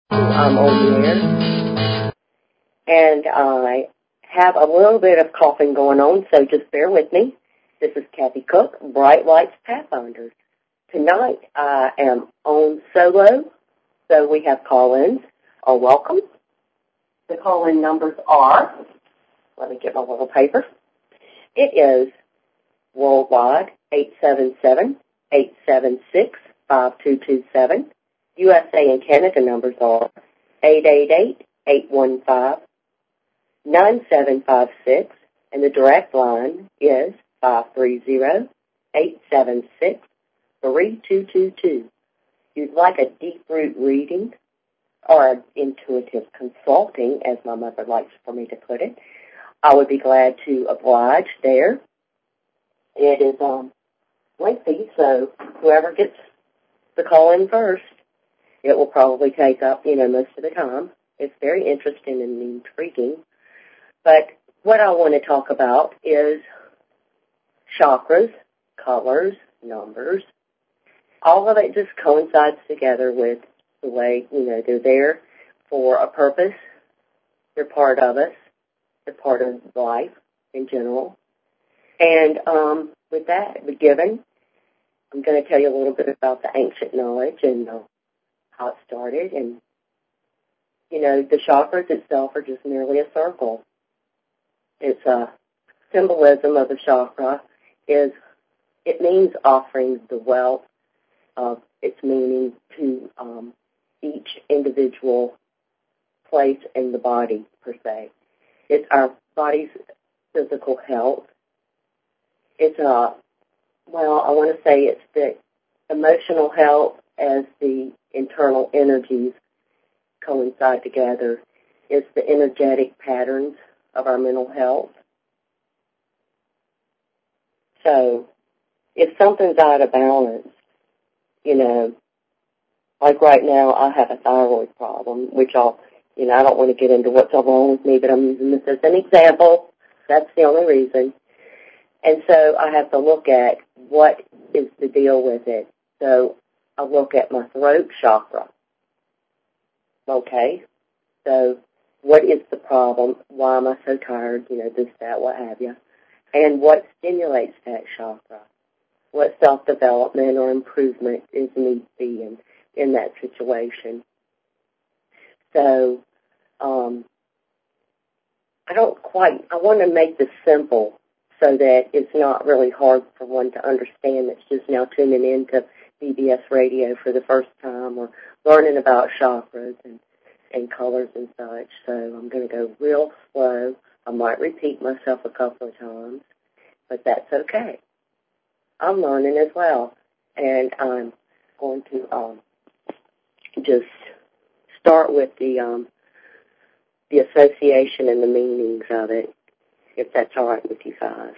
I'm on the air, and I have a little bit of coughing going on, so just bear with me. This is Kathy Cook, Bright Lights Pathfinders. Tonight I am on solo, so we have call-ins. Welcome. The call-in numbers are, let me get my little paper. It is worldwide 877-876-5227. USA and Canada numbers are 888-815-9756, and the direct line is 530-876-3222. You'd like a deep root reading or intuitive consulting, as my mother likes for me to put it, I would be glad to oblige there. It is lengthy, so whoever gets the call in first, it will probably take up, most of the time. It's very interesting and intriguing. But what I want to talk about is chakras, colors, numbers. All of it just coincides together with the way, they're there for a purpose. They're part of us. They're part of life in general. And with that given, I'm going to tell you a little bit about the ancient knowledge and how it started. And, the chakras itself are just merely a circle. It's a symbolism of a chakra it means offering the wealth of its meaning to each individual place in the body, per se. It's our body's physical health. It's I want to say it's the emotional health as the internal energies coincide together. It's the energetic patterns of our mental health. So if something's out of balance, like right now I have a thyroid problem, which I don't want to get into what's wrong with me, but I'm using this as an example. That's the only reason. And so I have to look at what is the deal with it. So I look at my throat chakra. Okay? So what is the problem? Why am I so tired? This, that, what have you. And what stimulates that chakra? What self-development or improvement is need be in that situation? So I want to make this simple so that it's not really hard for one to understand that's just now tuning into BBS radio for the first time or learning about chakras and colors and such. So I'm going to go real slow. I might repeat myself a couple of times, but that's okay. I'm learning as well. And I'm going to just start with the association and the meanings of it, if that's all right with you guys.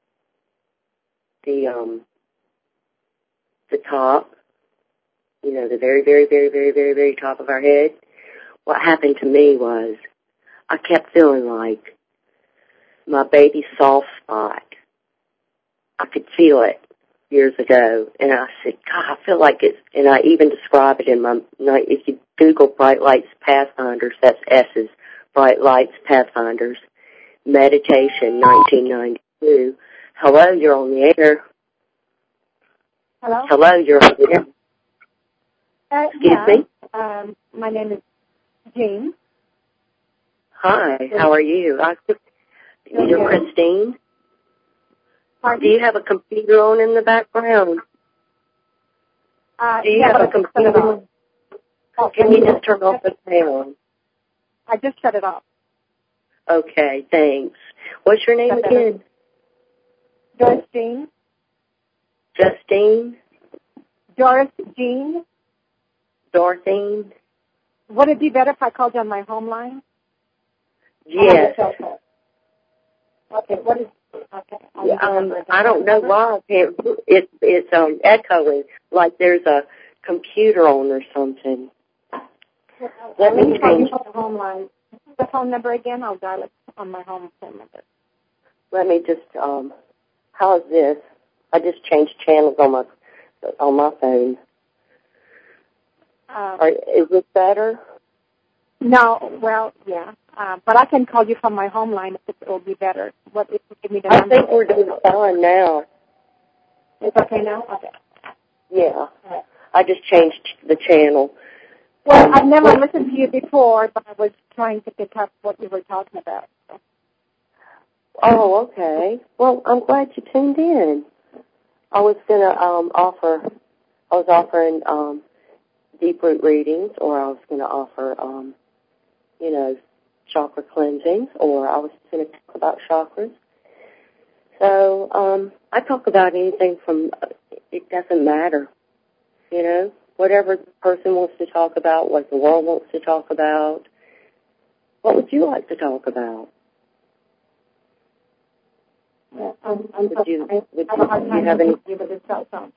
The top, the very, very, very, very, very, very top of our head, what happened to me was I kept feeling like my baby soft spot. I could feel it years ago, and I said, God, I feel like it's, and I even describe it in if you Google Bright Lights Pathfinders, that's S's, Bright Lights Pathfinders, Meditation 1992. Hello, you're on the air. Hello? Hello, you're on the air. Excuse me? My name is Jean. Hi, how are you? You're Christine? Pardon? Do you have a computer on in the background? Do you have a computer? Can you just turn off the sound? I just shut it off. Okay, thanks. What's your name again? Doris Jean. Justine? Doris Jean. Dorothy? Would it be better if I called you on my home line? Yes. Okay, what is... Okay. I don't know why it's echoing, like there's a computer on or something. Let me change the home line. The phone number again, I'll dial it on my home phone number. Let me just, how's this? I just changed channels on my phone. Is this better? No, well, yeah. But I can call you from my home line if it will be better. What if you give me the number? I think we're doing fine now. It's okay now? Okay. Yeah. I just changed the channel. Well, I've never listened to you before, but I was trying to pick up what you were talking about. So. Oh, okay. Well, I'm glad you tuned in. I was offering deep root readings, or I was going to offer, chakra cleansings, or I was going to talk about chakras. So I talk about anything from, it doesn't matter, whatever the person wants to talk about, what the world wants to talk about. What would you like to talk about? Yeah, would you have any? With the cell phone.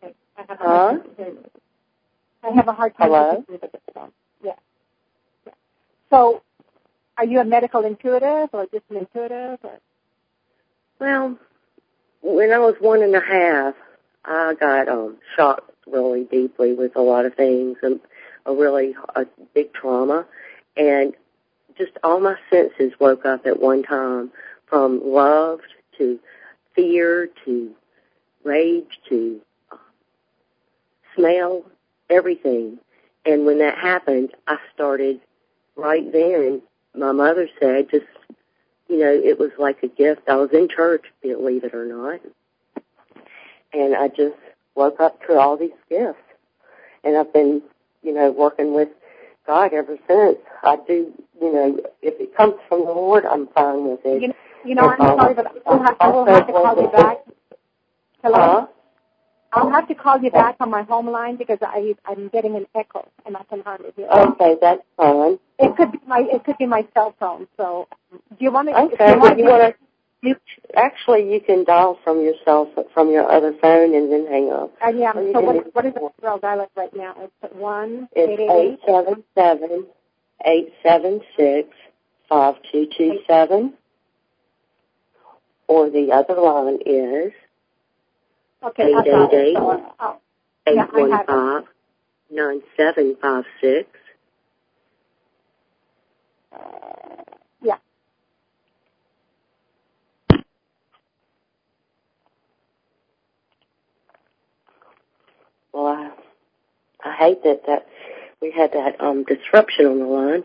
I have a hard time with the phone. Yeah. So, are you a medical intuitive or just an intuitive? Or? Well, when I was 1.5, I got shocked really deeply with a lot of things and a big trauma, and just all my senses woke up at one time, from love to fear to rage to smell, everything. And when that happened, I started right then. My mother said, it was like a gift. I was in church, believe it or not. And I just woke up to all these gifts. And I've been, working with God ever since. I do, if it comes from the Lord, I'm fine with it. I'm sorry, but I will have to call you back. Hello? I'll have to call you back on my home line because I'm getting an echo and I can hardly hear. Okay, that's fine. It could be my cell phone. So, do you want to? Okay. You can dial from your other phone and then hang up. Yeah. So what is the cell dial right now? It's 1-877-876-5227, or the other line is 888-815-9756. Yeah. Well, I hate that we had that disruption on the line.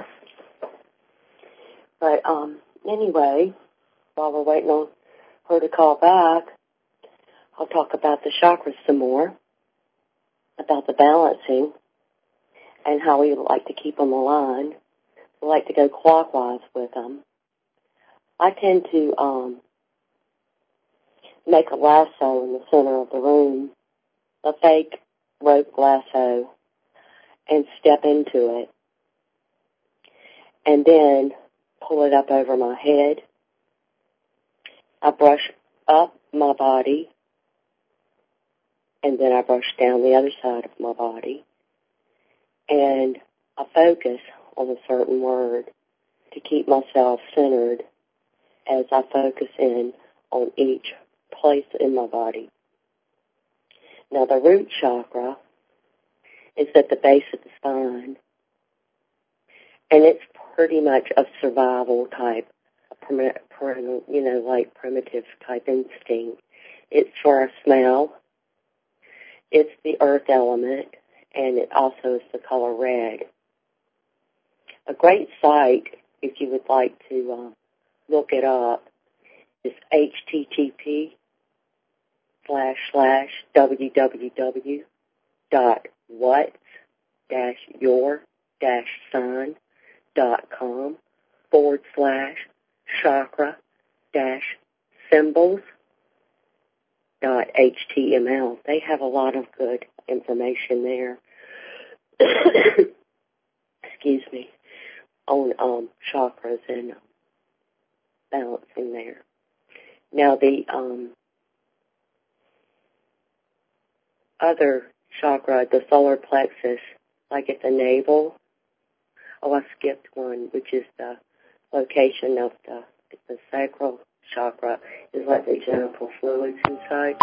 But anyway, while we're waiting on her to call back, I'll talk about the chakras some more, about the balancing, and how we like to keep them aligned. We like to go clockwise with them. I tend to make a lasso in the center of the room, a fake rope lasso, and step into it, and then pull it up over my head. I brush up my body, and then I brush down the other side of my body, and I focus on a certain word to keep myself centered as I focus in on each place in my body. Now, the root chakra is at the base of the spine, and it's pretty much a survival type, like primitive type instinct. It's for our smell. It's the earth element, and it also is the color red. A great site, if you would like to look it up, is www.what-your-sign.com/chakra-symbols.html. They have a lot of good information there. Excuse me, on chakras and balancing there. Now the other chakra, the solar plexus, like at the navel. Oh, I skipped one, which is the location of the sacral chakra, is like the genital fluids inside.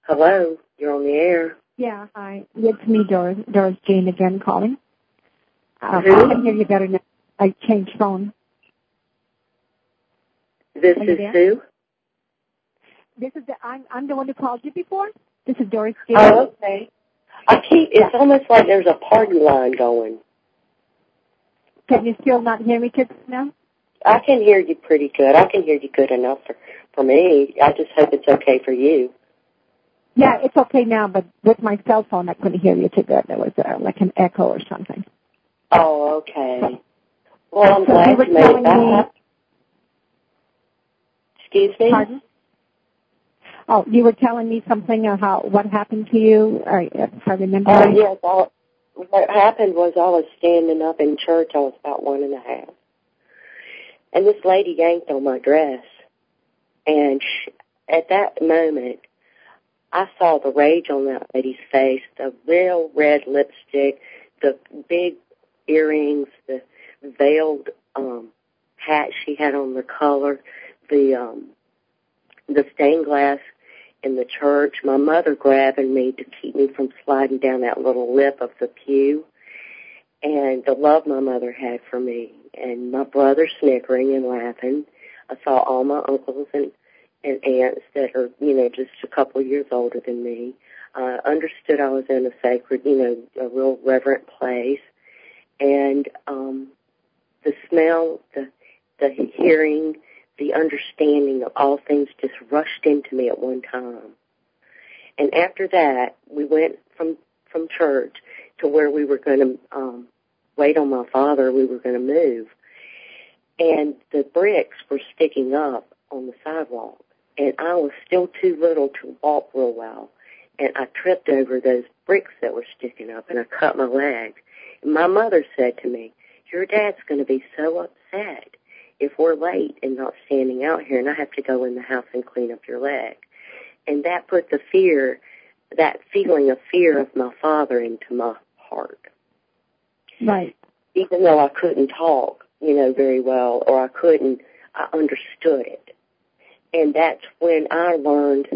Hello, you're on the air. Yeah, hi. It's me, Doris Jane again calling. I can hear you better now. I changed phone. This is Sue? This is I'm the one who called you before. This is Doris. Oh, okay. It's almost like there's a party line going. Can you still not hear me good now? I can hear you pretty good. I can hear you good enough for me. I just hope it's okay for you. Yeah, it's okay now, but with my cell phone, I couldn't hear you too good. There was like an echo or something. Oh, okay. Well, I'm glad you made it back. Excuse me? Pardon? Oh, you were telling me something about what happened to you, if I remember right. Yes. What happened was I was standing up in church. I was about 1.5. And this lady yanked on my dress. And at that moment, I saw the rage on that lady's face, the real red lipstick, the big earrings, the veiled hat she had on, the color, the stained glass in the church, my mother grabbing me to keep me from sliding down that little lip of the pew, and the love my mother had for me, and my brother snickering and laughing. I saw all my uncles and aunts that are, just a couple of years older than me. I understood I was in a sacred, a real reverent place, and the smell, the hearing, the understanding of all things just rushed into me at one time. And after that, we went from church to where we were going to wait on my father. We were going to move. And the bricks were sticking up on the sidewalk. And I was still too little to walk real well. And I tripped over those bricks that were sticking up, and I cut my leg. And my mother said to me, "Your dad's going to be so upset if we're late and not standing out here, and I have to go in the house and clean up your leg." And that put that feeling of fear of my father into my heart. Right. Even though I couldn't talk, very well, or I understood it. And that's when I learned,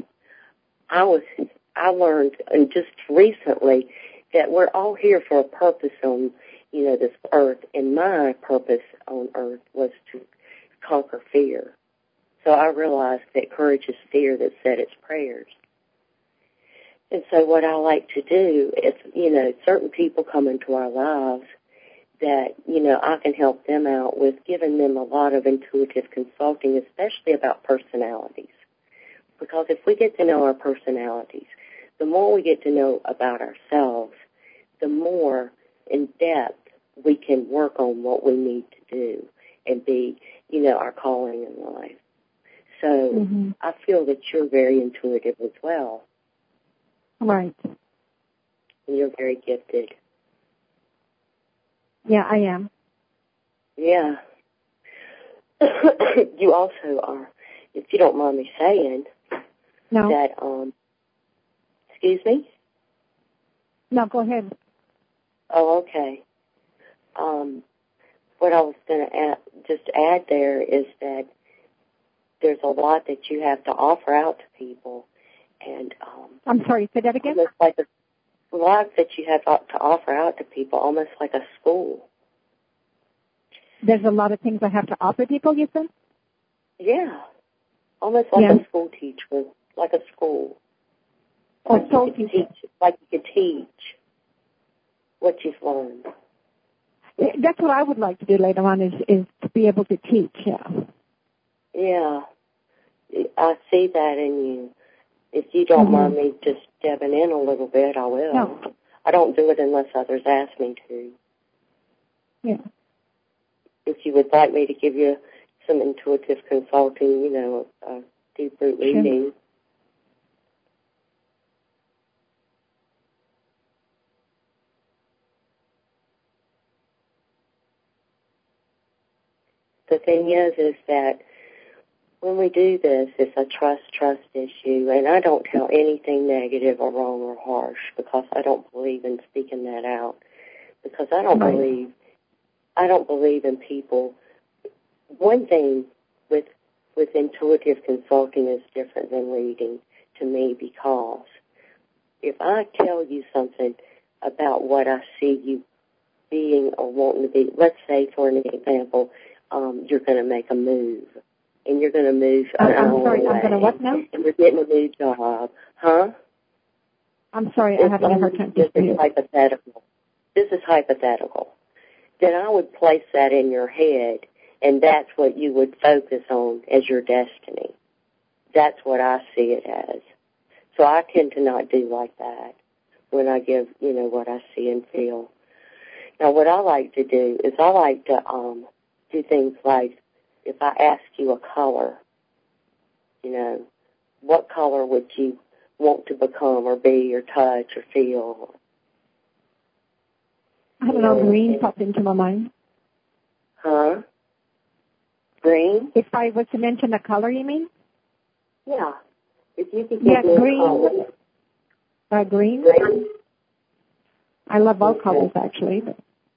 and just recently, that we're all here for a purpose on, this earth, and my purpose on earth was to conquer fear. So I realized that courage is fear that said its prayers. And so what I like to do is, certain people come into our lives that, I can help them out with giving them a lot of intuitive consulting, especially about personalities. Because if we get to know our personalities, the more we get to know about ourselves, the more in depth we can work on what we need to do and be, our calling in life. So I feel that you're very intuitive as well. Right. And you're very gifted. Yeah, I am. Yeah. You also are, if you don't mind me saying, no. That, excuse me? No, go ahead. Oh, okay. What I was going to just add there is that there's a lot that you have to offer out to people. And I'm sorry, say that again? Almost like a lot that you have to offer out to people, almost like a school. There's a lot of things I have to offer people, you said? Yeah. Almost like a school teacher, like a school. Or like you could teach what you've learned. That's what I would like to do later on is to be able to teach, yeah. Yeah. I see that in you. If you don't mind me just stepping in a little bit, I will. No. I don't do it unless others ask me to. Yeah. If you would like me to give you some intuitive consulting, a deep root reading. The thing is that when we do this, it's a trust issue, and I don't tell anything negative or wrong or harsh because I don't believe in speaking that out. Because I don't believe in people. One thing with intuitive consulting is different than reading to me, because if I tell you something about what I see you being or wanting to be, let's say for an example, you're going to make a move, and you're going to move I'm sorry, I'm going to what now? And you're getting a new job. Huh? I'm sorry, I'm having a hard time This hearing is you. hypothetical. This is hypothetical. Then I would place that in your head, and that's what you would focus on as your destiny. That's what I see it as. So I tend to not do like that when I give, what I see and feel. Now, what I like to do is I like to do things like, if I ask you a color, what color would you want to become or be or touch or feel? I don't know, green popped into my mind. Huh? Green? If I was to mention a color, you mean? Yeah. If you could Yeah, give me green. a color. Green? Green? I love all colors, actually. But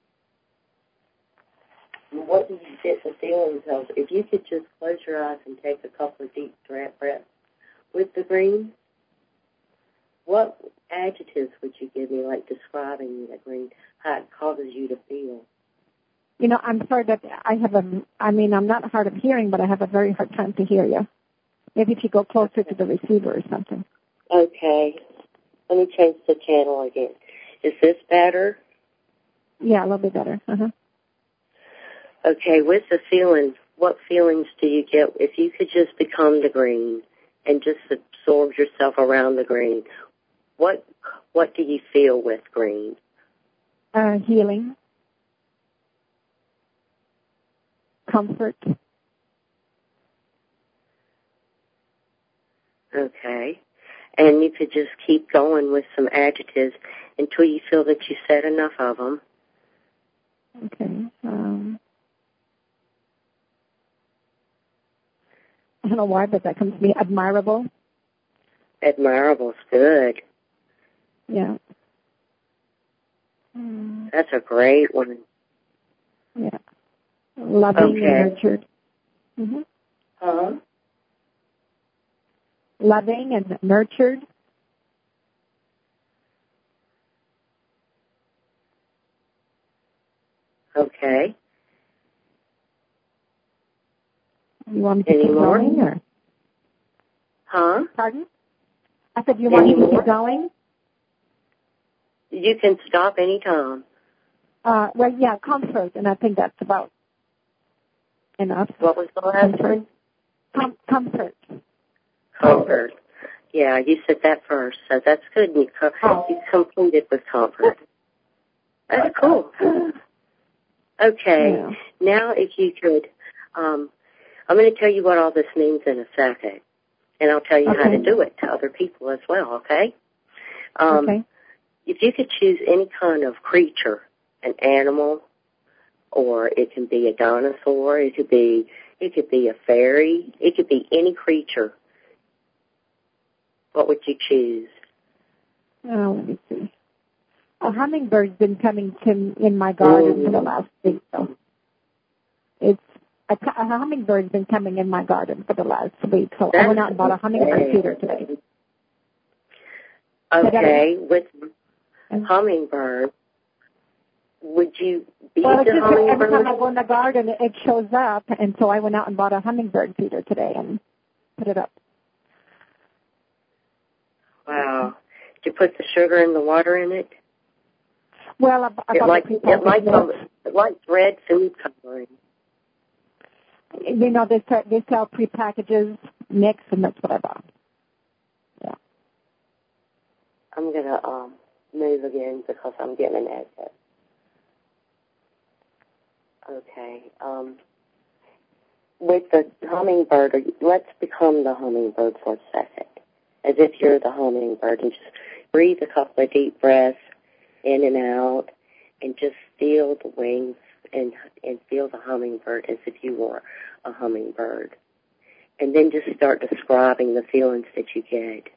What do you get the feelings of? If you could just close your eyes and take a couple of deep breaths with the green, what adjectives would you give me, like describing the green, how it causes you to feel? I'm sorry that I'm not hard of hearing, but I have a very hard time to hear you. Maybe if you go closer to the receiver or something. Okay. Let me change the channel again. Is this better? Yeah, a little bit better. Uh-huh. Okay, with the feelings, what feelings do you get if you could just become the green and just absorb yourself around the green? What do you feel with green? Healing. Comfort. Okay. And you could just keep going with some adjectives until you feel that you said enough of them. Okay. I don't know why, but that comes to me. Admirable. Admirable's good. Yeah. That's a great one. Yeah. Loving and nurtured. Mm-hmm. Huh? Loving and nurtured. Okay. You want me to Any keep more? going? Or? Huh? Pardon? I said, you want me to keep going? You can stop anytime. Well, yeah, comfort, and I think that's about enough. What was the last one? Comfort. Comfort. Yeah, you said that first, so that's good. You completed with comfort. That's cool. Okay. Yeah. Now, if you could, I'm going to tell you what all this means in a second, and I'll tell you how to do it to other people as well, okay? Okay. If you could choose any kind of creature, an animal, or it can be a dinosaur, it could be a fairy, it could be any creature, what would you choose? Oh, let me see. A hummingbird's been coming in my garden for the last week, so it's a hummingbird's been coming in my garden for the last week, so I went out and bought a hummingbird feeder today. Okay, with hummingbird, would you be the hummingbird? Every time I go in the garden, it shows up, and so I went out and bought a hummingbird feeder today and put it up. Wow. Did you put the sugar and the water in it? Well, I bought it likes red food coloring. They sell pre-packages mix, and that's what I bought. Yeah. I'm going to move again because I'm getting an exit. Okay. With the hummingbird, let's become the hummingbird for a second, as if you're the hummingbird, and just breathe a couple of deep breaths in and out, and just feel the wings and feel the hummingbird as if you were a hummingbird. And then just start describing the feelings that you get.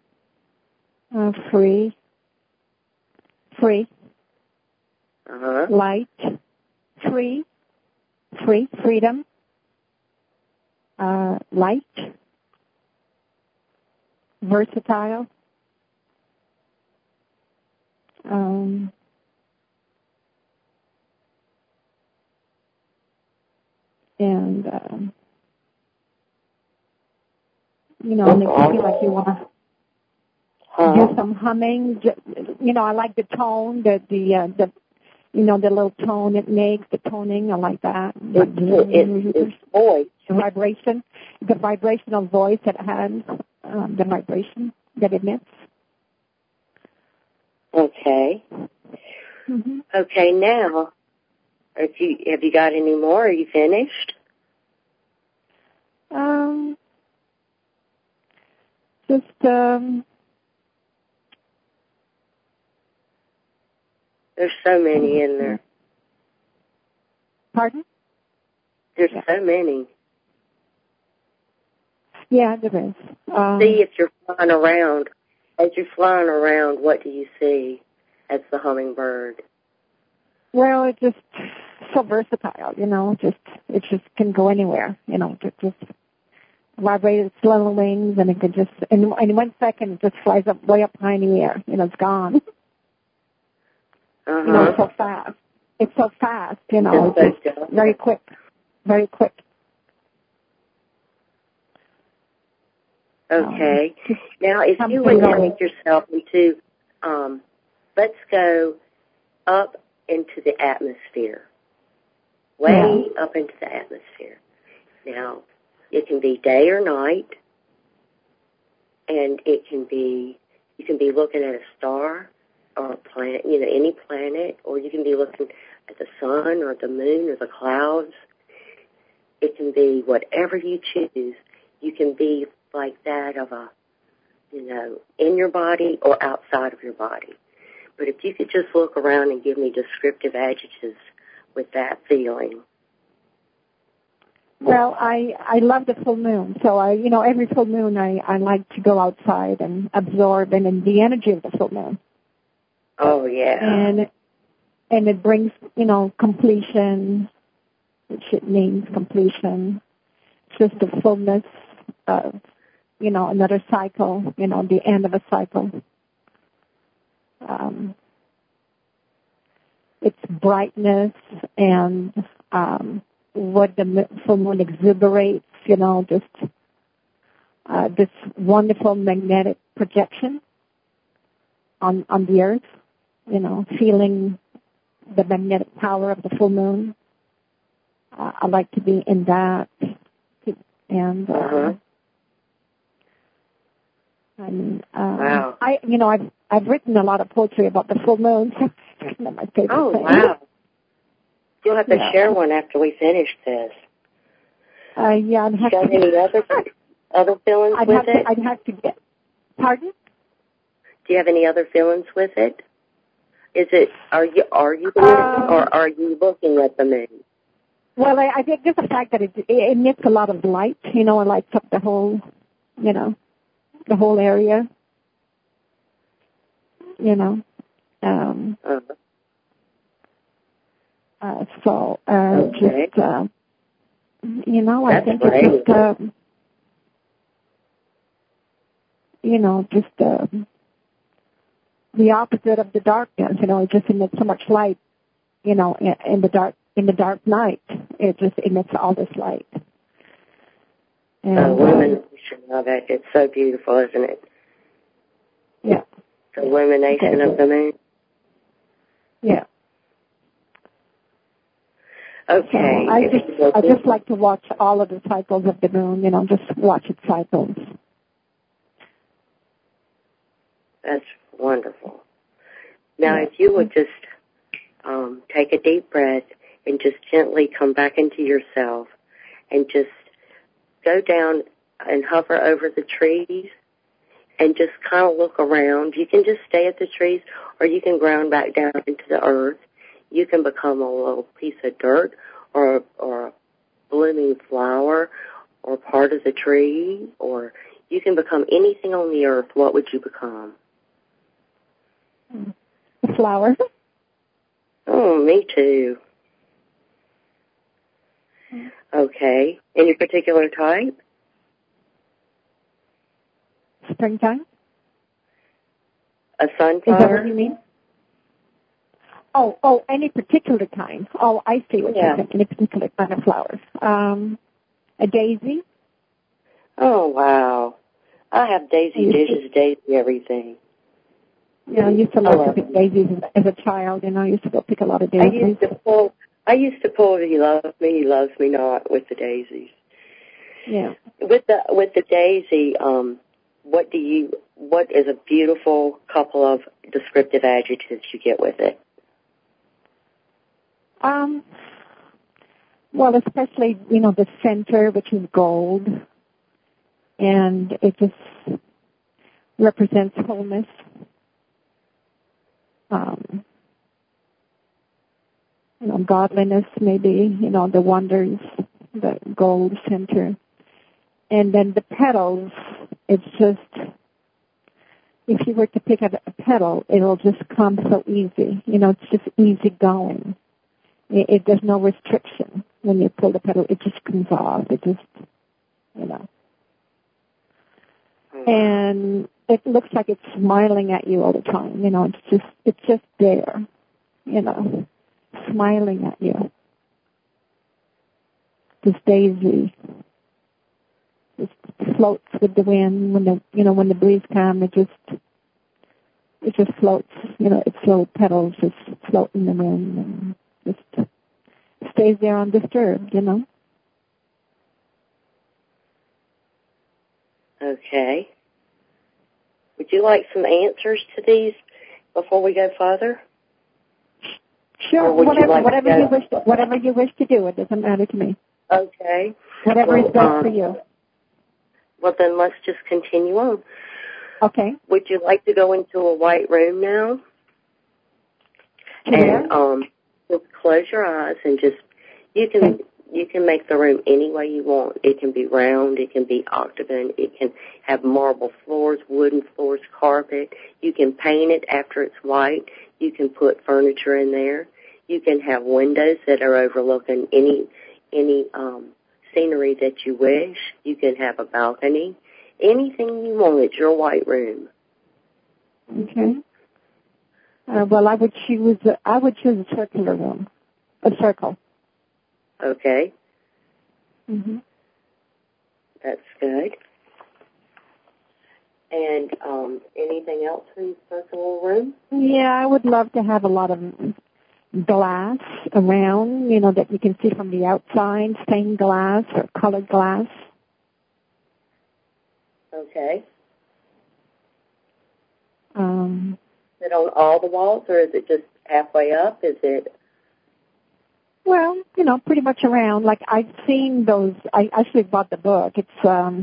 Free. Uh-huh. Light. Freedom. Light. Versatile. And, you know, makes you feel like you want to do some humming. You know, I like the tone, the you know, the little tone it makes, the toning. I like that. It's voice. The vibrational voice that it has, the vibration that it emits. Okay. Mm-hmm. Okay, now, have you got any more? Are you finished? Just, there's so many in there. Pardon? There's so many. Yeah, there is. See if you're flying around. As you're flying around, what do you see as the hummingbird? Well, it's just so versatile, you know. It just can go anywhere, you know. Just vibrate its little wings, and it could just in 1 second it just flies up way up high in the air. You know, it's gone. You know, it's so fast. It's so fast, you know. It's just very quick, very quick. Okay. Now, if you would take yourself into, let's go up into the atmosphere, way up into the atmosphere. Now, it can be day or night, and it can be, you can be looking at a star or a planet, you know, any planet, or you can be looking at the sun or the moon or the clouds. It can be whatever you choose. You can be like that of a, you know, in your body or outside of your body. But if you could just look around and give me descriptive adjectives with that feeling. Well, I love the full moon. So you know, every full moon I like to go outside and absorb and in the energy of the full moon. Oh, yeah. And it brings, you know, completion, which it means completion. It's just the fullness of, you know, another cycle, you know, the end of a cycle. Its brightness and what the full moon exuberates, you know, just this wonderful magnetic projection on the earth, you know, feeling the magnetic power of the full moon. I like to be in that, and wow. I've written a lot of poetry about the full moon. It's one of my favorite things. Wow. You'll have to share one after we finish this. Yeah, I'd have got any other feelings with it? I'd have to get. Pardon? Do you have any other feelings with it? Is it, are you the moon, or are you looking at the moon? Well, I think just the fact that it emits a lot of light, you know, it lights up the whole, you know, the whole area, you know. So, okay. just, you know, That's I think great. it's just, you know, just the opposite of the darkness, you know, it just emits so much light, you know, in the dark night. It just emits all this light. And, illumination of it. It's so beautiful, isn't it? Yeah. The illumination of the moon. Yeah. Okay. So I just like to watch all of the cycles of the moon, you know, just watch its cycles. That's wonderful. Now, if you would just take a deep breath and just gently come back into yourself and just go down and hover over the trees and just kind of look around. You can just stay at the trees, or you can ground back down into the earth. You can become a little piece of dirt or a blooming flower or part of the tree, or you can become anything on the earth. What would you become? A flower. Oh, me too. Okay. Any particular type? Springtime. A sunflower? Is that what you mean? any particular kind. Oh, I see what you're saying. Any particular kind of flowers. A daisy. Oh, wow. I have daisy dishes, daisy everything. Yeah, I used to love to pick daisies as a child, I used to go pick a lot of daisies. I used to pull He Loves Me Not with the daisies. Yeah. With the daisy, what is a beautiful couple of descriptive adjectives you get with it? Well, especially, the center, which is gold, and it just represents wholeness. Godliness, maybe, the wonders, the gold center. And then the petals, it's just, if you were to pick up a petal, it'll just come so easy. It's just easy going. There's no restriction. When you pull the petal, it just comes off. It just, And it looks like it's smiling at you all the time. It's just there, smiling at you. This daisy just floats with the wind. When the breeze comes, it just floats. Its little petals just float in the wind and just stays there undisturbed. Okay. Would you like some answers to these before we go further? Sure. Whatever you wish to do. It doesn't matter to me. Okay. Whatever is best for you. Well, then let's just continue on. Okay. Would you like to go into a white room now? Yeah. And just close your eyes and just you can make the room any way you want. It can be round, it can be octagon, it can have marble floors, wooden floors, carpet. You can paint it after it's white. You can put furniture in there. You can have windows that are overlooking any scenery that you wish. You can have a balcony. Anything you want. It's your white room. Okay. Well, I would choose a circular room, a circle. Okay. Mhm. That's good. And anything else in the circular room? Yeah, I would love to have a lot of glass around, that you can see from the outside, stained glass or colored glass. Okay. Is it on all the walls, or is it just halfway up? Is it? Well, pretty much around. Like, I've seen those. I actually bought the book. It's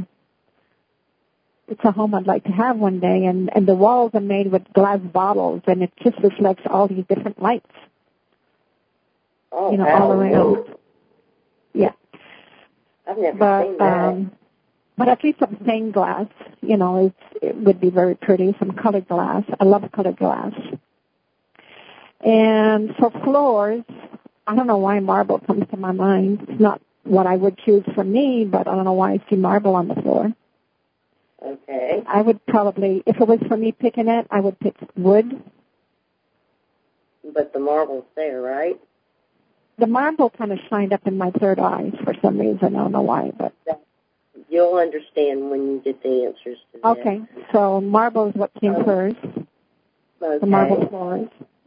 a home I'd like to have one day, and the walls are made with glass bottles, and it just reflects all these different lights. Oh, all around. Yeah. I've never seen that. But at least some stained glass, it would be very pretty. Some colored glass. I love colored glass. And for floors, I don't know why marble comes to my mind. It's not what I would choose for me, but I don't know why I see marble on the floor. Okay. I would probably, if it was for me picking it, I would pick wood. But the marble's there, right? The marble kind of shined up in my third eye for some reason. I don't know why, but you'll understand when you get the answers to that. Okay, so marble is what came first. Okay. The marble floors.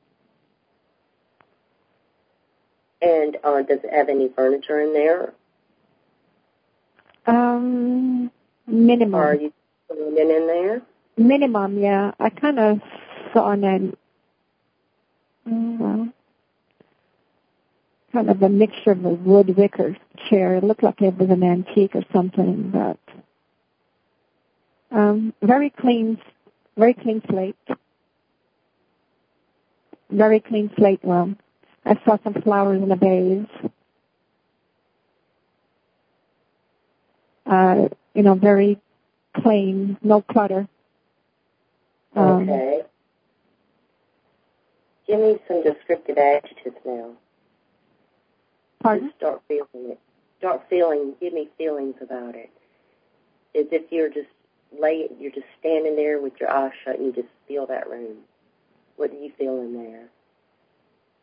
And does it have any furniture in there? Minimum. Or are you putting it in there? Minimum, yeah. I kind of saw an kind of a mixture of a wood wicker chair. It looked like it was an antique or something, but very clean slate. Very clean slate room. I saw some flowers in a vase. Very plain, no clutter. Okay. Give me some descriptive adjectives now. Pardon? Just start feeling it. Give me feelings about it. As if you're just standing there with your eyes shut and you just feel that room. What do you feel in there?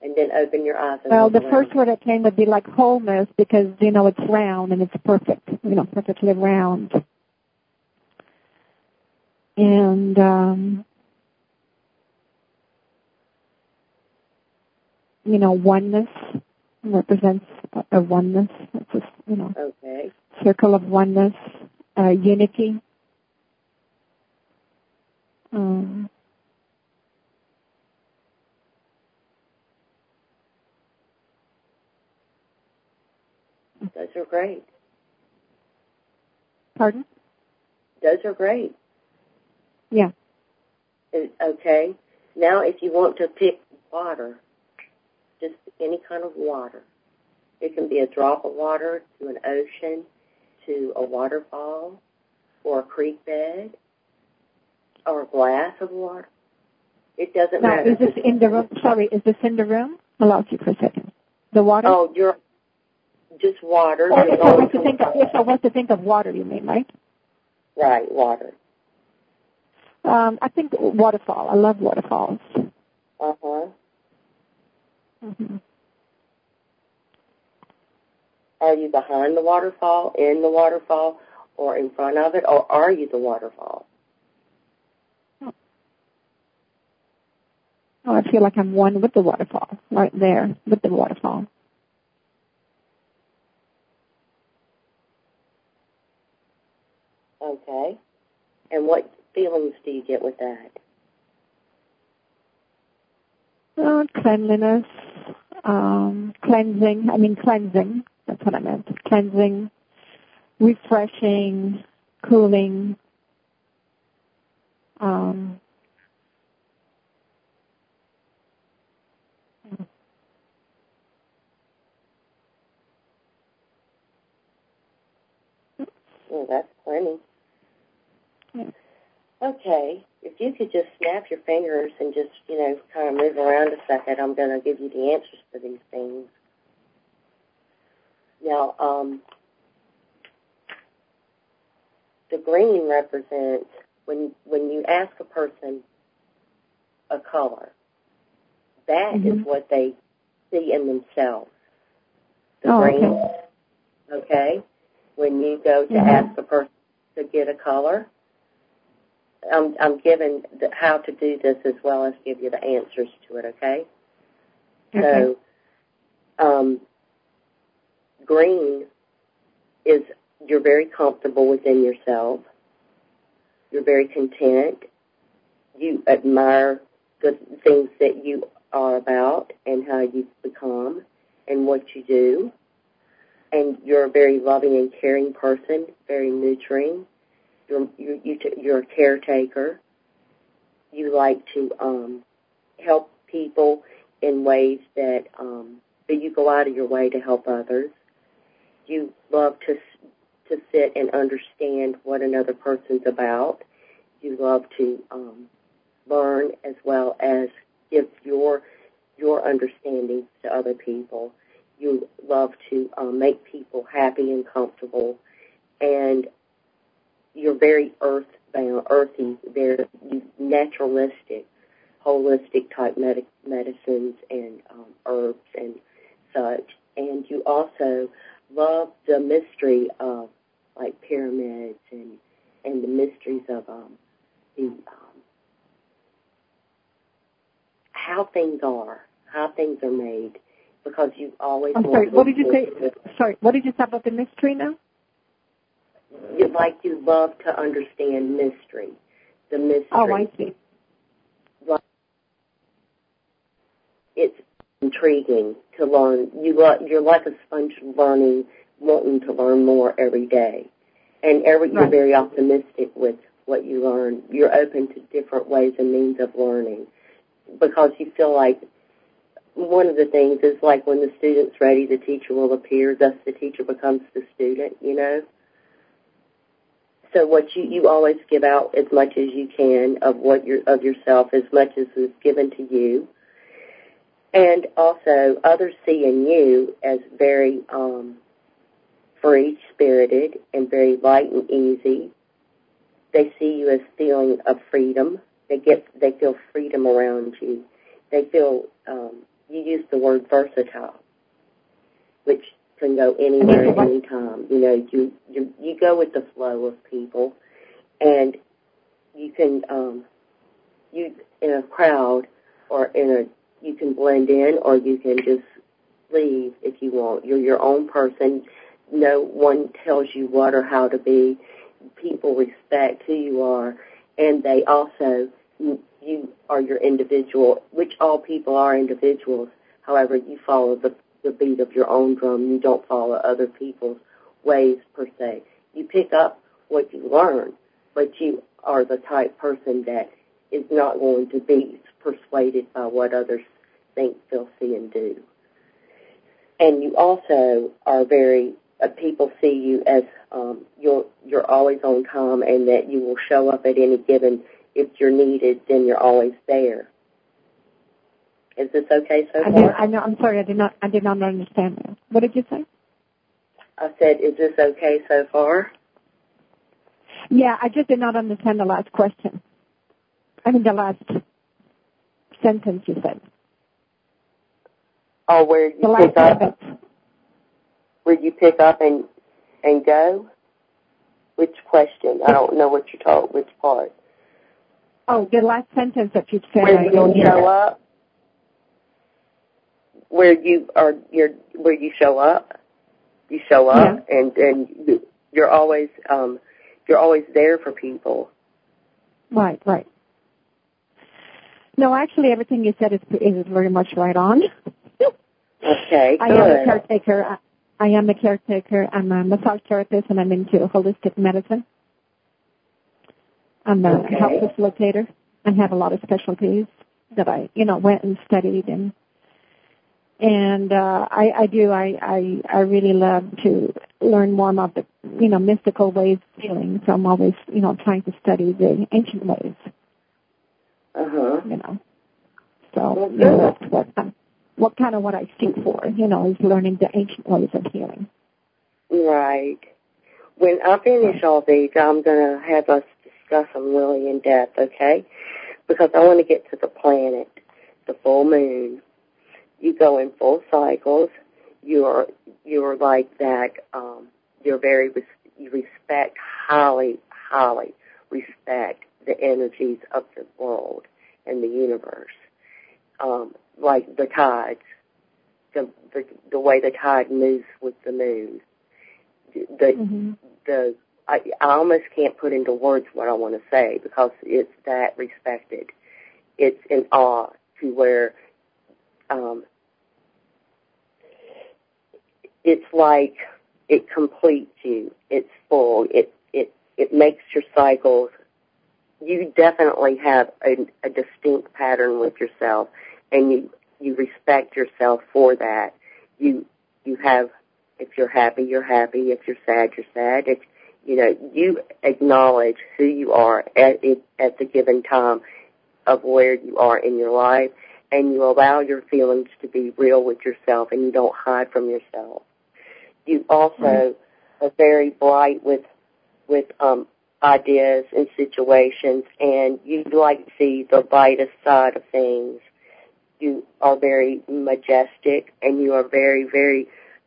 And then open your eyes. And well, the around. first word that came would be like wholeness because, it's round and it's perfect, perfectly round. And, oneness represents a oneness. It's just, okay. Circle of oneness, unity. Those are great. Pardon? Those are great. Yeah. Okay. Now, if you want to pick water, just any kind of water. It can be a drop of water to an ocean, to a waterfall, or a creek bed, or a glass of water. It doesn't matter. Is this in the room? Sorry, is this in the room? I lost you for a second. The water? Oh, you're just water. If I was to think of water, you mean, right? Right, water. I think waterfall. I love waterfalls. Uh-huh. Mm-hmm. Are you behind the waterfall, in the waterfall, or in front of it, or are you the waterfall? Oh, I feel like I'm one with the waterfall, right there with the waterfall. Okay. And what feelings do you get with that? Cleanliness, cleansing. That's what I meant. Cleansing, refreshing, cooling. Well, that's plenty. Yeah. Okay. If you could just snap your fingers and just, kind of move around a second, I'm going to give you the answers to these things. Now, the green represents when you ask a person a color, that is what they see in themselves. The green, okay? When you go to ask a person to get a color, I'm given how to do this as well as give you the answers to it, okay? So, green is you're very comfortable within yourself. You're very content. You admire the things that you are about and how you've become and what you do. And you're a very loving and caring person, very nurturing. You're a caretaker. You like to help people in ways that you go out of your way to help others. You love to sit and understand what another person's about. You love to learn as well as give your understanding to other people. You love to make people happy and comfortable, and you're very earthy, very naturalistic, holistic type medicines and herbs and such. And you also love the mystery of like pyramids and the mysteries of how things are made, because you always. I'm sorry. What did you say? Sorry. What did you say about the mystery now? You love to understand mystery, the mystery. Oh, I see. It's intriguing to learn. You're like a sponge learning, wanting to learn more every day, and you're very optimistic with what you learn. You're open to different ways and means of learning, because you feel like one of the things is like when the student's ready, the teacher will appear. Thus, the teacher becomes the student. So what you always give out as much as you can of of yourself, as much as is given to you. And also, others see in you as very free-spirited and very light and easy. They see you as feeling of freedom. They feel freedom around you. They feel you use the word versatile, which can go anywhere at any time. You know, you go with the flow of people, and you can you in a crowd or you can blend in, or you can just leave if you want. You're your own person. No one tells you what or how to be. People respect who you are, and they also, you are your individual, which all people are individuals. However, you follow the beat of your own drum. You don't follow other people's ways per se. You pick up what you learn, but you are the type person that is not going to be persuaded by what others think, feel, see, and do. And you also are very, people see you as you're always on time, and that you will show up at any given, if you're needed, then you're always there. Is this okay so far? I'm sorry, I did not understand that. What did you say? I said, is this okay so far? Yeah, I just did not understand the last question. I mean, the last sentence you said. Oh, where you pick up? Where you pick up and go? Which question? I don't know what you're talking. Which part? Oh, the last sentence that you said. Where you show up? Where you show up? You show up, yeah. and you're always there for people. Right. No, actually, everything you said is very much right on. Okay, good. I am a caretaker. I'm a massage therapist, and I'm into holistic medicine. I'm a health facilitator. I have a lot of specialties that I went and studied, and I really love to learn more about the mystical ways of healing. So I'm always trying to study the ancient ways. So that's what I seek for, is learning the ancient ways of healing. Right. When I finish all these, I'm going to have us discuss them really in depth, okay? Because I want to get to the planet, the full moon. You go in full cycles. You're like that. You highly respect the energies of the world and the universe. Like the tides, the way the tide moves with the moon. I almost can't put into words what I want to say, because it's that respected. It's in awe to where it's like it completes you. It's full. It makes your cycles. You definitely have a distinct pattern with yourself, and you respect yourself for that. You have, if you're happy, you're happy. If you're sad, you're sad. You acknowledge who you are at the given time of where you are in your life, and you allow your feelings to be real with yourself, and you don't hide from yourself. You also are very bright with ideas and situations, and you like to see the brightest side of things. You are very majestic, and you are very, very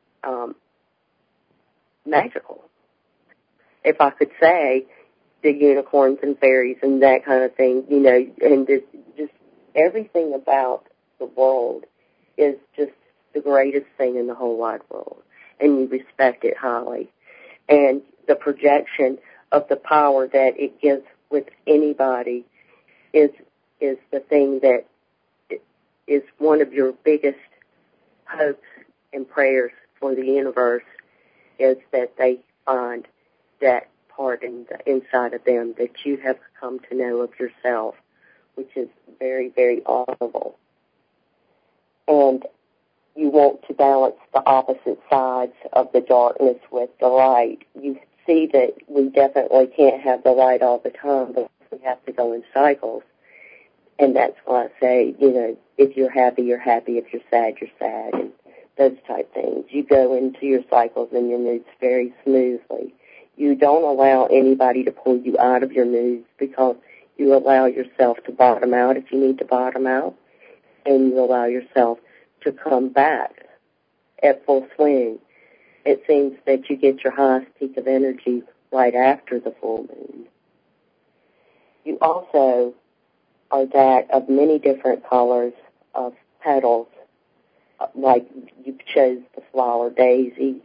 magical. If I could say, the unicorns and fairies and that kind of thing, and just everything about the world is just the greatest thing in the whole wide world, and you respect it highly. And the projection of the power that it gives with anybody is the thing that is one of your biggest hopes and prayers for the universe, is that they find that part inside of them that you have come to know of yourself, which is very, very honorable. And you want to balance the opposite sides of the darkness with the light. You see that we definitely can't have the light all the time, but we have to go in cycles. And that's why I say, if you're happy, you're happy. If you're sad, you're sad, and those type things. You go into your cycles and your moods very smoothly. You don't allow anybody to pull you out of your moods, because you allow yourself to bottom out if you need to bottom out, and you allow yourself to come back at full swing. It seems that you get your highest peak of energy right after the full moon. You also are that of many different colors of petals, like you chose the flower daisy.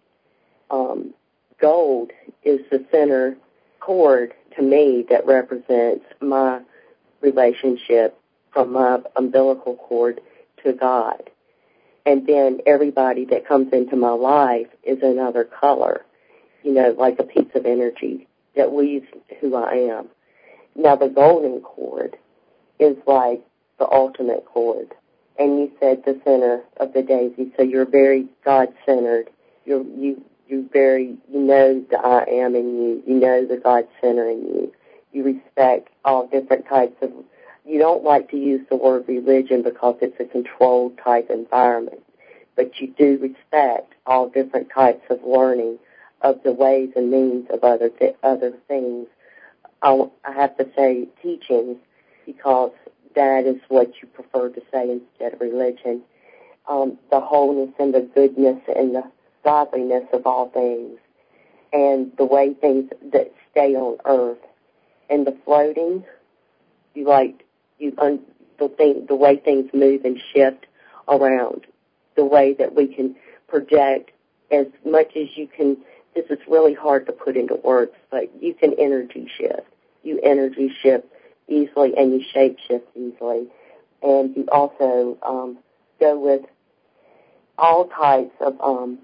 Gold is the center cord to me that represents my relationship from my umbilical cord to God. And then everybody that comes into my life is another color, like a piece of energy that weaves who I am. Now the golden cord is like the ultimate cord. And you said the center of the daisy, so you're very God-centered. You know the I am in you. You know the God center in you. You respect all different types of, you don't like to use the word religion because it's a controlled type environment, but you do respect all different types of learning of the ways and means of other things. I have to say teachings because that is what you prefer to say instead of religion. The wholeness and the goodness and the godliness of all things, and the way things that stay on earth, and the floating, the way things move and shift around, the way that we can project as much as you can. This is really hard to put into words, but you can energy shift. You energy shift easily, and you shape shift easily, and you also go with all types of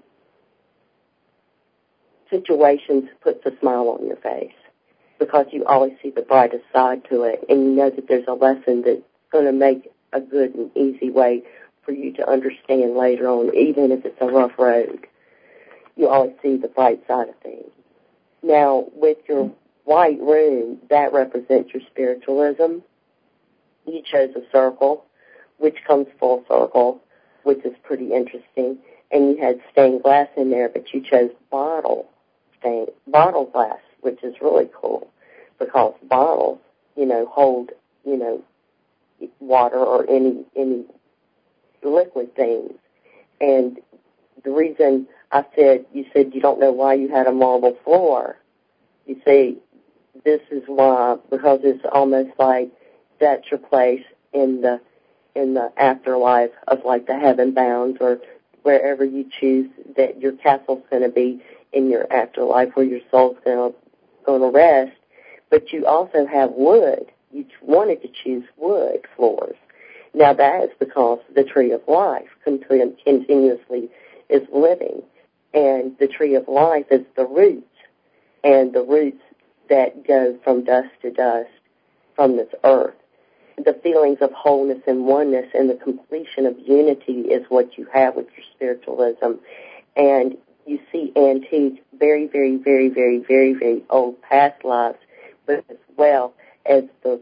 situations. Puts a smile on your face because you always see the brightest side to it, and you know that there's a lesson that's going to make a good and easy way for you to understand later on, even if it's a rough road. You always see the bright side of things. Now, with your white rune, that represents your spiritualism. You chose a circle, which comes full circle, which is pretty interesting. And you had stained glass in there, but you chose bottle glass, which is really cool because bottles, hold, water or any liquid things. And the reason you said you don't know why you had a marble floor. You see, this is why, because it's almost like that's your place in the afterlife of like the heaven bounds or wherever you choose that your castle's going to be in your afterlife where your soul's going to rest. But you also have wood. You wanted to choose wood floors. Now that is because the tree of life continuously is living. And the tree of life is the roots. And the roots that go from dust to dust from this earth. The feelings of wholeness and oneness and the completion of unity is what you have with your spiritualism. And you see antique, very, very, very, very, very, very old past lives, but as well as the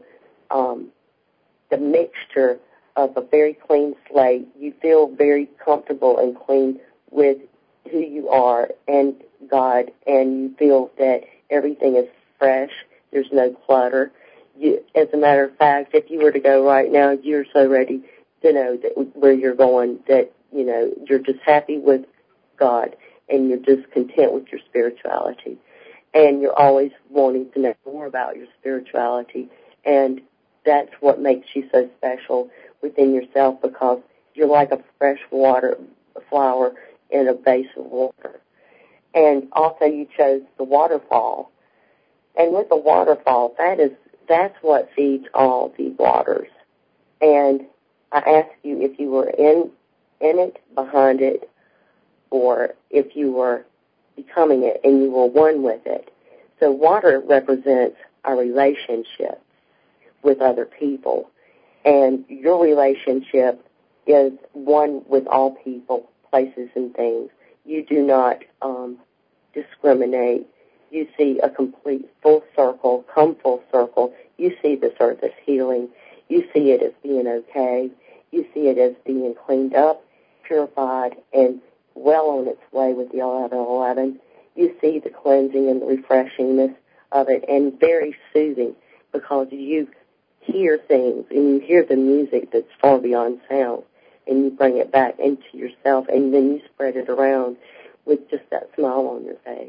mixture of a very clean slate. You feel very comfortable and clean with who you are and God, and you feel that everything is fresh. There's no clutter. As a matter of fact, if you were to go right now, you're so ready to know that where you're going, that, you're just happy with God and you're just content with your spirituality. And you're always wanting to know more about your spirituality. And that's what makes you so special within yourself because you're like a fresh flower in a vase of water. And also you chose the waterfall. And with the waterfall, that's what feeds all the waters. And I ask you if you were in it, behind it, or if you were becoming it and you were one with it. So water represents our relationship with other people. And your relationship is one with all people, places, and things. You do not discriminate. You see a complete full circle, come full circle. You see this earth as healing. You see it as being okay. You see it as being cleaned up, purified, and well on its way with the 1111. You see the cleansing and the refreshingness of it, and very soothing because you hear things and you hear the music that's far beyond sound. and you bring it back into yourself, and then you spread it around with just that smile on your face.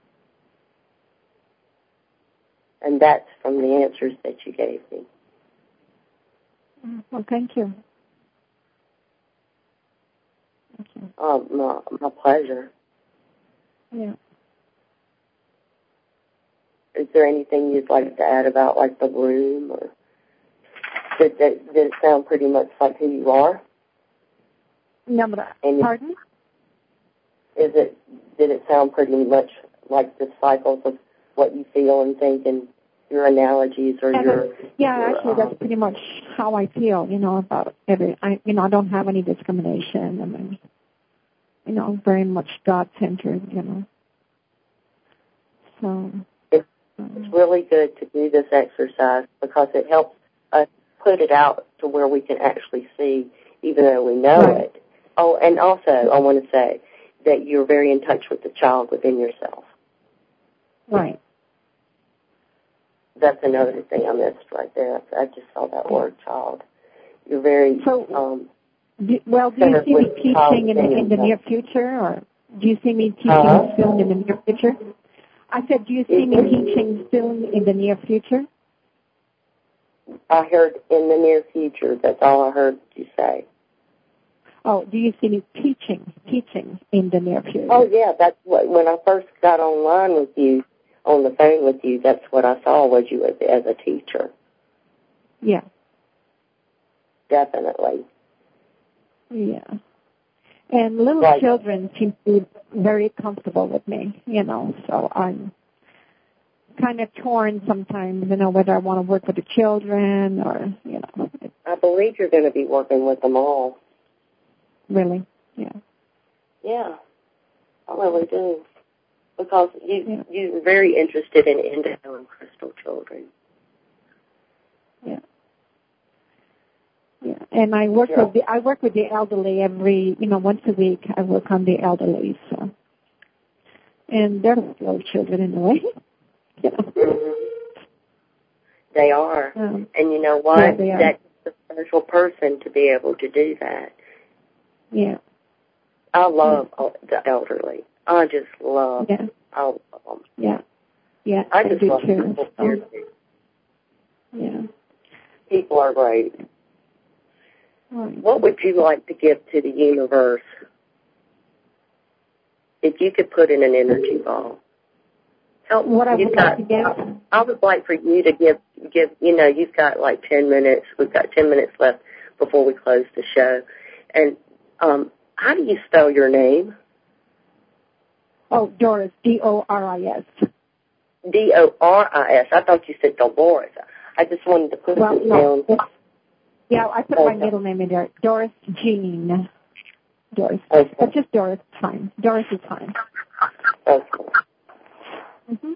And that's from the answers that you gave me. Well, thank you. Thank you. My pleasure. Yeah. Is there anything you'd like to add about, like, the room, or did it sound pretty much like who you are? No, but pardon? Did it sound pretty much like the cycles of what you feel and think, and your analogies or actually, that's pretty much how I feel, about I don't have any discrimination, and I'm, very much God-centered, So. It's really good to do this exercise because it helps us put it out to where we can actually see, even though we know it. Oh, and also I want to say that you're very in touch with the child within yourself. Right. That's another thing I missed right there. I just saw that word, child. You're very... do you see me teaching in the near future, or do you see me teaching soon in the near future? I said, do you see me teaching soon in the near future? I heard in the near future. That's all I heard you say. Oh, do you see me teaching in the near future? Oh, yeah, that's what, when I first got online with you, on the phone with you, that's what I saw was you as a teacher. Yeah. Definitely. Yeah. And little children seem to be very comfortable with me, so I'm kind of torn sometimes, whether I want to work with the children or, I believe you're going to be working with them all. Really? Yeah. Yeah, I really do. Because you're very interested in indigo and crystal children. Yeah. Yeah, and I work with the elderly every, once a week. I work on the elderly, so, and they're little children in a way. They are, and you know what? Yeah, they are. That's a special person to be able to do that. Yeah. I love the elderly. I just love. Yeah. I love them. Yeah. Yeah. I just do love too. people. Too. Yeah. People are great. Right. What would you like to give to the universe if you could put in an energy ball? What I would like to give? I would like for you to give. You've got like 10 minutes. We've got 10 minutes left before we close the show. And how do you spell your name? Oh, Doris, Doris. Doris. I thought you said Dolores. I just wanted to put it down. Yeah, I put my middle name in there. Doris Jean. Doris. Okay. But just Doris is fine. Doris is fine. Okay. Mm-hmm.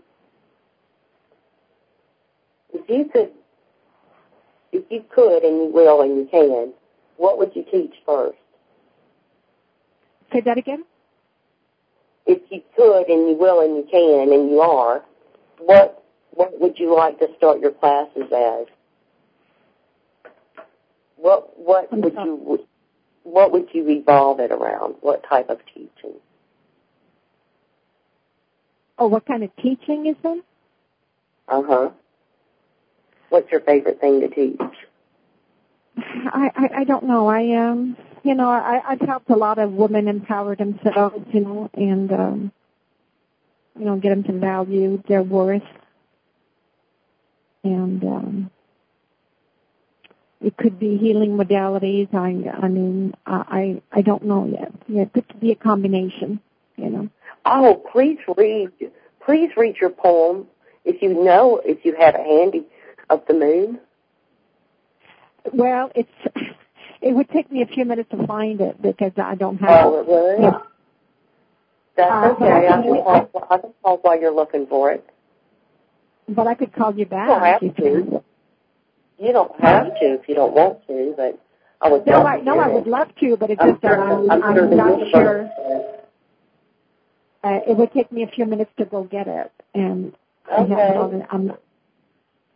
If you could, and you will, and you can, what would you teach first? Say that again? If you could, and you will, and you can, and you are, what would you like to start your classes as? What would you evolve it around? What type of teaching? Oh, what kind of teaching is it? Uh-huh. What's your favorite thing to teach? I don't know. I've helped a lot of women empower themselves, and get them to value their worth. And it could be healing modalities. I don't know yet. Yeah, it could be a combination, Oh, please read your poem if you have it handy, of the moon. Well, it would take me a few minutes to find it because I don't have it. Oh, it would? Yeah. That's okay. I can call while you're looking for it. But I could call you back. You don't have to. You don't have to if you don't want to, but I would love to. I would love to, but it's just that I'm not sure. It would take me a few minutes to go get it, and okay.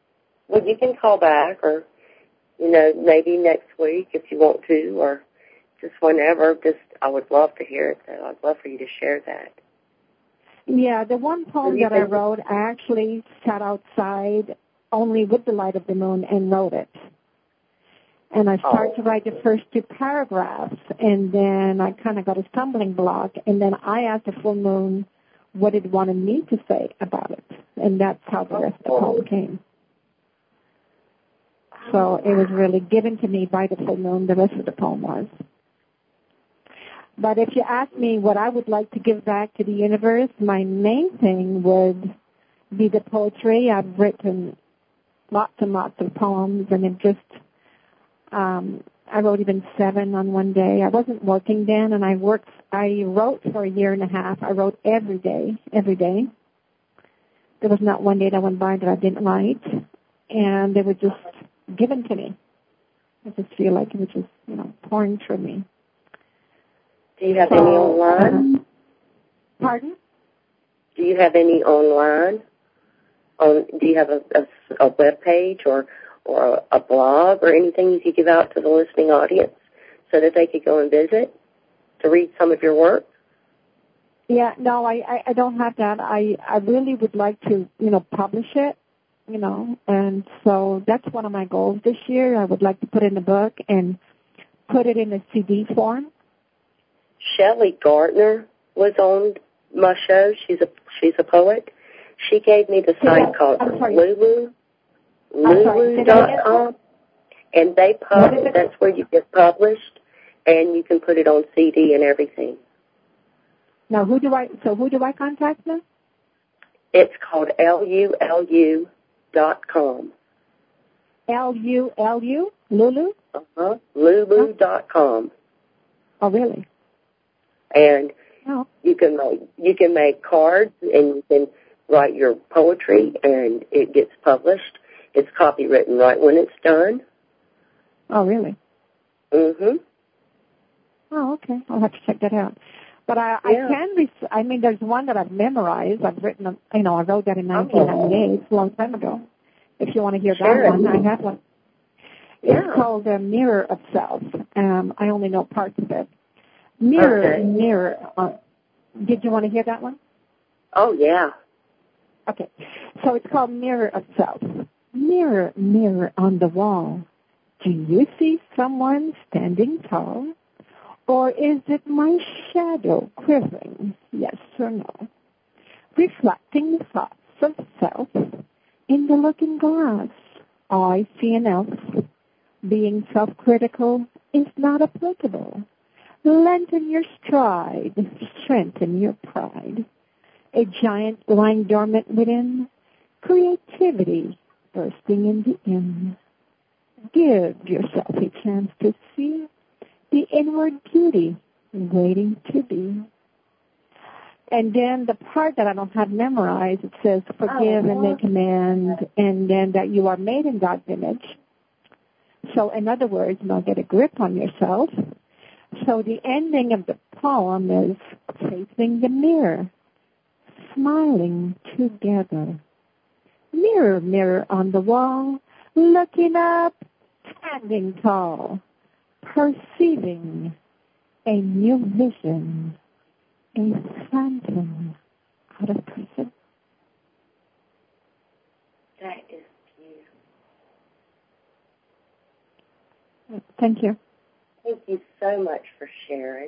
Well, you can call back, or maybe next week if you want to, or just whenever. I would love to hear it. I'd love for you to share that. Yeah, the one poem that I wrote, I actually sat outside only with the light of the moon and wrote it. And I started to write the first 2 paragraphs, and then I kind of got a stumbling block, and then I asked the full moon what it wanted me to say about it, and that's how the rest of the poem came. So it was really given to me by the full moon, the rest of the poem was. But if you ask me what I would like to give back to the universe, my main thing would be the poetry. I've written lots and lots of poems, and it just, I wrote even 7 on one day. I wasn't working then, and I wrote for a year and a half. I wrote every day. There was not one day that went by that I didn't write, and they were just given to me. I just feel like it was just, pouring through me. Do you have any online? Pardon? Do you have any online? Do you have a web page or a blog or anything you could give out to the listening audience so that they could go and visit to read some of your work? Yeah, no, I don't have that. I really would like to, publish it, and so that's one of my goals this year. I would like to put in a book and put it in a CD form. Shelley Gardner was on my show. She's a poet. She gave me the site called Lulu.com, and they publish. That's where you get published, and you can put it on CD and everything. Now, who do I contact now? It's called LULU.com. LULU? Lulu? Lulu.com. Oh, really? And you can make cards, and you can write your poetry, and it gets published. It's copywritten right when it's done. Oh, really? Mm-hmm. Oh, okay. I'll have to check that out. But there's one that I've memorized. I've written, I wrote that in 1998. It's a long time ago. If you want to hear that one, I have one. It's called The Mirror of Self. I only know parts of it. Mirror. Did you want to hear that one? Oh, yeah. Okay. So it's called Mirror of Self. Mirror, mirror on the wall. Do you see someone standing tall? Or is it my shadow quivering? Yes or no? Reflecting the thoughts of self in the looking glass. I see an elf. Being self-critical is not applicable. Lengthen your stride, strengthen your pride. A giant lying dormant within, creativity bursting in the in. Give yourself a chance to see the inward beauty waiting to be. And then the part that I don't have memorized, it says, forgive and make amends, and then that you are made in God's image. So in other words, get a grip on yourself. So the ending of the poem is facing the mirror, smiling together. Mirror, mirror on the wall, looking up, standing tall, perceiving a new vision, a phantom out of prison. That is beautiful. Thank you. Thank you so much for sharing.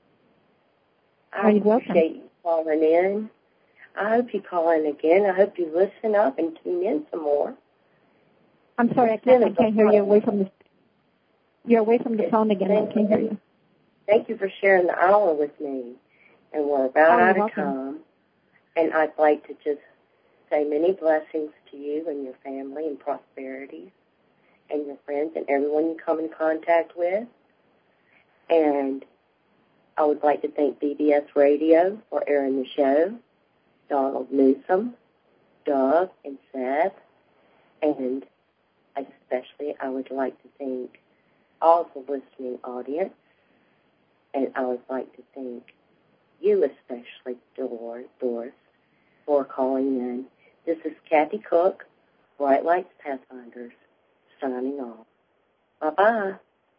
I appreciate you calling in. I hope you call in again. I hope you listen up and tune in some more. I'm sorry, I can't hear you. You're away from the phone again. I can't hear you. Thank you for sharing the hour with me. And we're about out of time. And I'd like to just say many blessings to you and your family and prosperity and your friends and everyone you come in contact with. And I would like to thank BBS Radio for airing the show, Donald Newsom, Doug, and Seth. And especially I would like to thank all the listening audience. And I would like to thank you especially, Doris, for calling in. This is Kathy Cook, Bright Lights Pathfinders, signing off. Bye-bye.